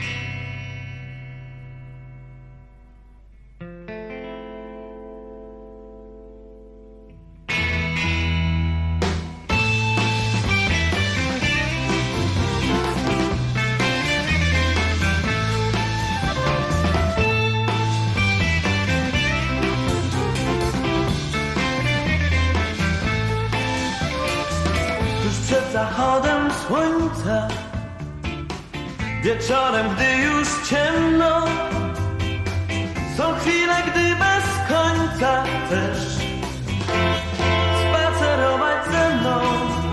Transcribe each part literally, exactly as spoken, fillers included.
Przed zachodem słońca, wieczorem, gdy już ciemno, są chwile, gdy bez końca chcesz spacerować ze mną.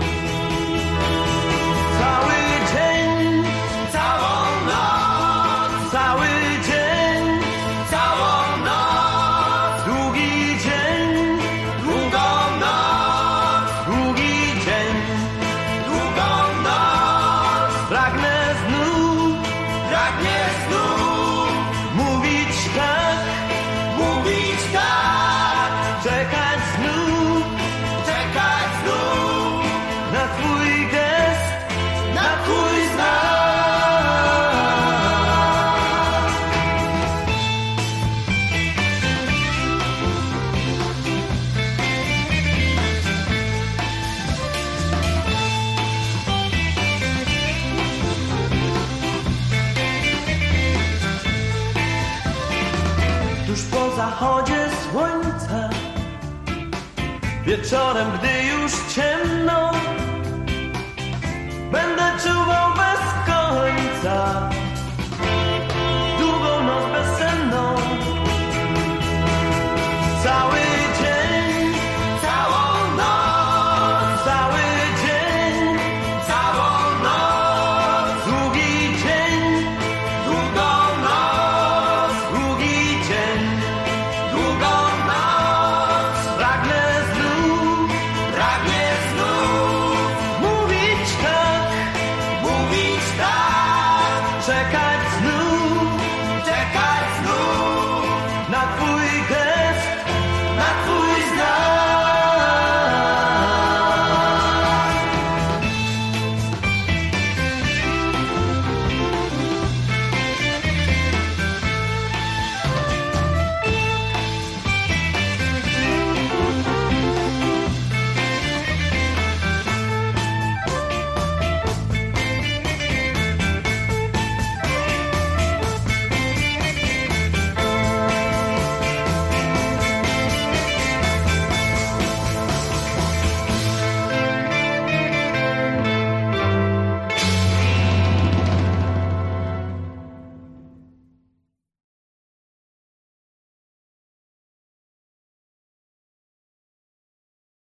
Cały dzień, całą noc, cały dzień, całą noc, długi dzień, długą noc, długi dzień. Pragnę znów, pragnę znów mówić tak, mówić tak, czekać znów, czekać znów na twój gest, na twój znak. Tuż po zachodzie słońca, wieczorem, gdy już ciemno, będę czuwał bez końca długą noc bezsenną. Cały dzień, całą noc, cały dzień, całą noc, długi dzień, długą noc, długi dzień, długą noc. Pragnę znów, pragnę znów mówić tak, mówić tak, czekać znów.